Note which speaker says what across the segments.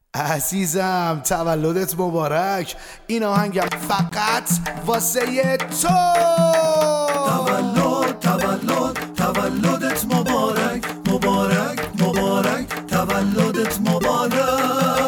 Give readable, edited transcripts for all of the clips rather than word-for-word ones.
Speaker 1: عزیزم تولدت مبارک. این آهنگم فقط واسه تو.
Speaker 2: تولدت مبارک، مبارک مبارک، تولدت مبارک.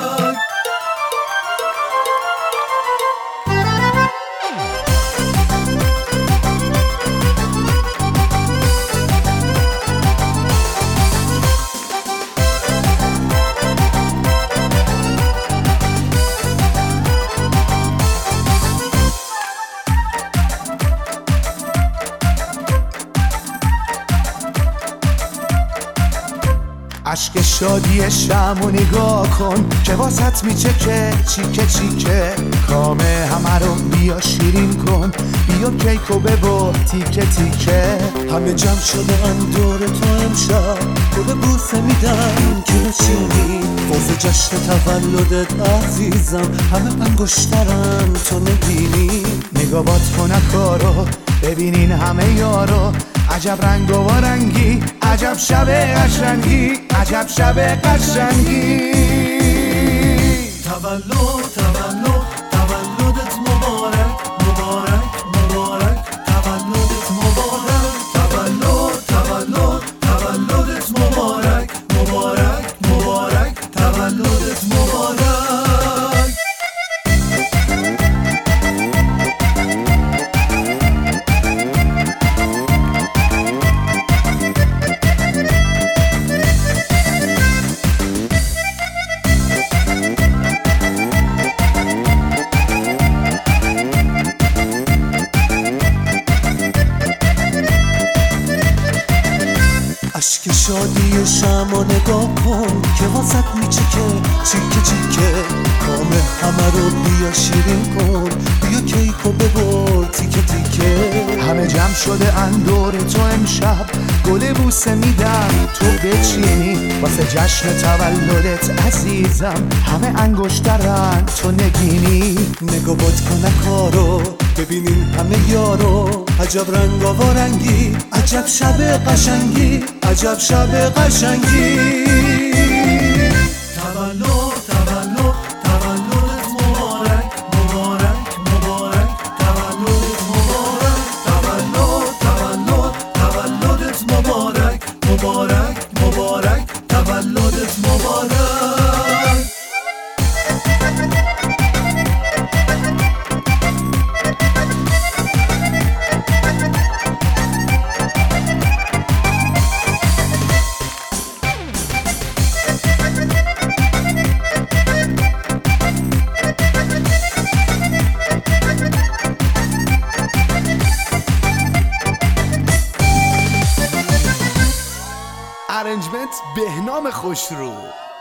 Speaker 1: عشق شادی شمو نگاه کن که واسط میچکه چیکه چیکه. کامه همه رو بیا شیرین کن، بیا کیکو ببر تیکه تیکه.
Speaker 2: همه جمع شده ان دور تو امشب، تو به بوسه میدن که بچینی واسه جشن تولدت عزیزم. همه انگشترن تو نبینی.
Speaker 1: نگاه باد کنه کارو ببینین همه یارو. عجب رنگ و رنگی، عجب شب قشنگی، عجب شب قشنگی.
Speaker 2: تولدت مبارک، مبارک مبارک، تولدت مبارک. تولدت مبارک، مبارک مبارک، تولدت مبارک. عشق شادی شمع نگاه کن که واسط میچکه چیکه چیکه. کامه همه رو بیا شیرین کن، بیا کیکو ببر تیکه تیکه.
Speaker 1: همه جمع شده ان دور تو امشب، گل بوسه میدن تو بچینی واسه جشن تولدت عزیزم. همه انگشترن تو نگینی.
Speaker 2: نگاه باد کنه کارو ببینین همه یارو. عجب رنگ و رنگی، عجب شب قشنگی، عجب شب قشنگی. تولدت مبارک، مبارک مبارک، تولدت مبارک. تولدت مبارک، مبارک مبارک، تولدت مبارک.
Speaker 1: ارنجمنت بهنام خوشرو.